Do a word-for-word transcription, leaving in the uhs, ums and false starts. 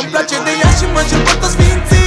place de ea și mă cer poartă sfinții.